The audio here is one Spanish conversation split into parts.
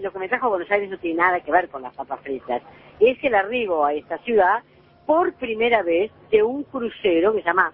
lo que me trajo a Buenos Aires no tiene nada que ver con las papas fritas. Es el arribo a esta ciudad por primera vez de un crucero que se llama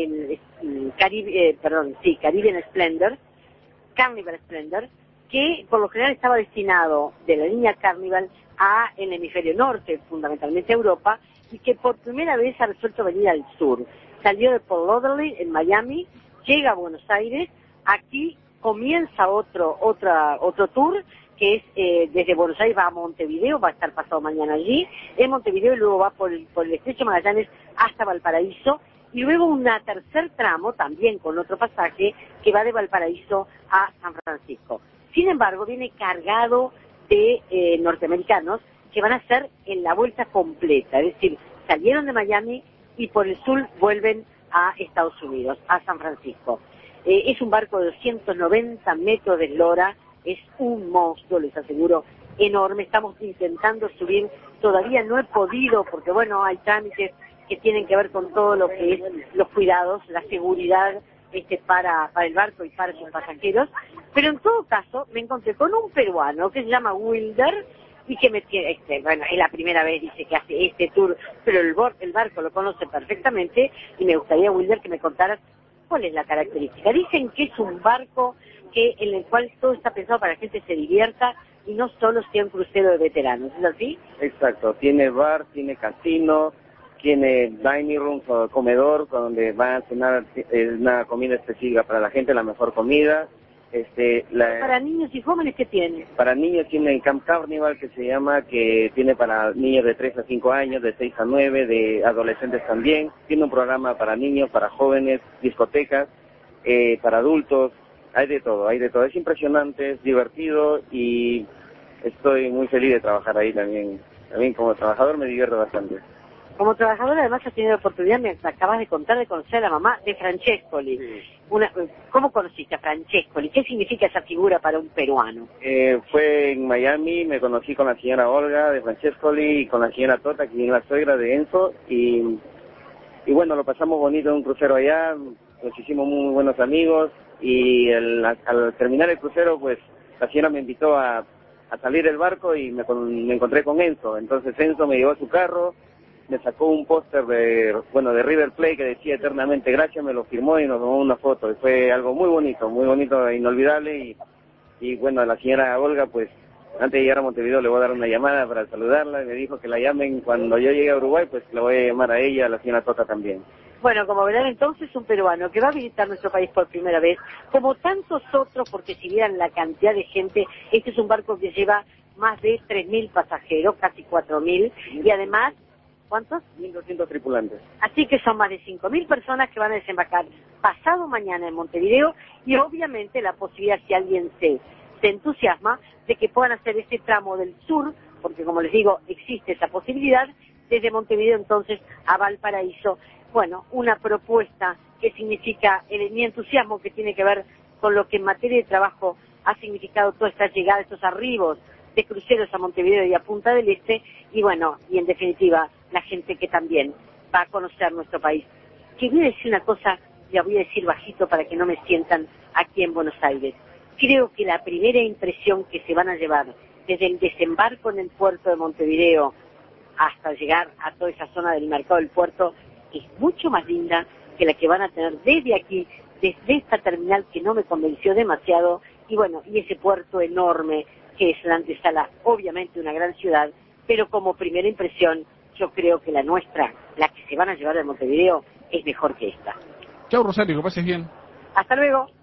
Caribbean Splendor, Carnival Splendor, que por lo general estaba destinado de la línea Carnival a el hemisferio norte, fundamentalmente Europa, y que por primera vez ha resuelto venir al sur. Salió de Port Lauderdale, en Miami, llega a Buenos Aires, aquí comienza otro tour, que es desde Buenos Aires va a Montevideo, va a estar pasado mañana allí, en Montevideo, y luego va por el Estrecho Magallanes hasta Valparaíso, y luego un tercer tramo, también con otro pasaje, que va de Valparaíso a San Francisco. Sin embargo, viene cargado de norteamericanos que van a hacer en la vuelta completa, es decir, salieron de Miami y por el sur vuelven a Estados Unidos, a San Francisco. Es un barco de 290 metros de eslora, es un monstruo, les aseguro, enorme. Estamos intentando subir, todavía no he podido, porque bueno, hay trámites que tienen que ver con todo lo que es los cuidados, la seguridad para el barco y para sus pasajeros, pero en todo caso me encontré con un peruano que se llama Wilder y que me tiene, bueno, es la primera vez, dice, que hace este tour, pero el barco lo conoce perfectamente, y me gustaría, Wilder, que me contaras cuál es la característica. Dicen que es un barco en el cual todo está pensado para que la gente se divierta y no solo sea un crucero de veteranos, ¿es así? Exacto, tiene bar, tiene casino, tiene dining room o comedor donde van a cenar una comida específica para la gente, la mejor comida. Para niños y jóvenes, ¿qué tiene? Para niños tiene Camp Carnival, que se llama, que tiene para niños de 3 a 5 años, de 6 a 9, de adolescentes también. Tiene un programa para niños, para jóvenes, discotecas, para adultos, hay de todo. Es impresionante, es divertido y estoy muy feliz de trabajar ahí también. También como trabajador me divierto bastante. Como trabajador, además, has tenido la oportunidad, me acabas de contar, de conocer a la mamá de Francescoli. Sí. ¿Cómo conociste a Francescoli? ¿Qué significa esa figura para un peruano? Fue en Miami, me conocí con la señora Olga de Francescoli y con la señora Tota, que es la suegra de Enzo, y bueno, lo pasamos bonito en un crucero allá, nos hicimos muy buenos amigos, y al terminar el crucero, pues, la señora me invitó a salir del barco y me encontré con Enzo. Entonces Enzo me llevó a su carro, me sacó un póster de River Plate que decía eternamente gracias, me lo firmó y nos tomó una foto. Y fue algo muy bonito e inolvidable. Y bueno, a la señora Olga, pues, antes de llegar a Montevideo le voy a dar una llamada para saludarla, y me dijo que la llamen cuando yo llegue a Uruguay, pues la voy a llamar a ella, a la señora Tota también. Bueno, como verán, entonces, un peruano que va a visitar nuestro país por primera vez, como tantos otros, porque si vieran la cantidad de gente, este es un barco que lleva más de 3.000 pasajeros, casi 4.000, y además, ¿cuántos? 1.200 tripulantes. Así que son más de 5.000 personas que van a desembarcar pasado mañana en Montevideo, y obviamente la posibilidad, si alguien se entusiasma, de que puedan hacer ese tramo del sur, porque como les digo, existe esa posibilidad, desde Montevideo entonces a Valparaíso. Bueno, una propuesta que significa mi entusiasmo, que tiene que ver con lo que en materia de trabajo ha significado toda esta llegada, estos arribos de cruceros a Montevideo y a Punta del Este, y bueno, y en definitiva, la gente que también va a conocer nuestro país. Que voy a decir una cosa, la voy a decir bajito para que no me sientan aquí en Buenos Aires. Creo que la primera impresión que se van a llevar desde el desembarco en el puerto de Montevideo hasta llegar a toda esa zona del mercado del puerto es mucho más linda que la que van a tener desde aquí, desde esta terminal que no me convenció demasiado, y bueno, y ese puerto enorme que es la antesala, obviamente una gran ciudad, pero como primera impresión, yo creo que la nuestra, la que se van a llevar de Montevideo, es mejor que esta. Chao, Rosario, que pases bien. Hasta luego.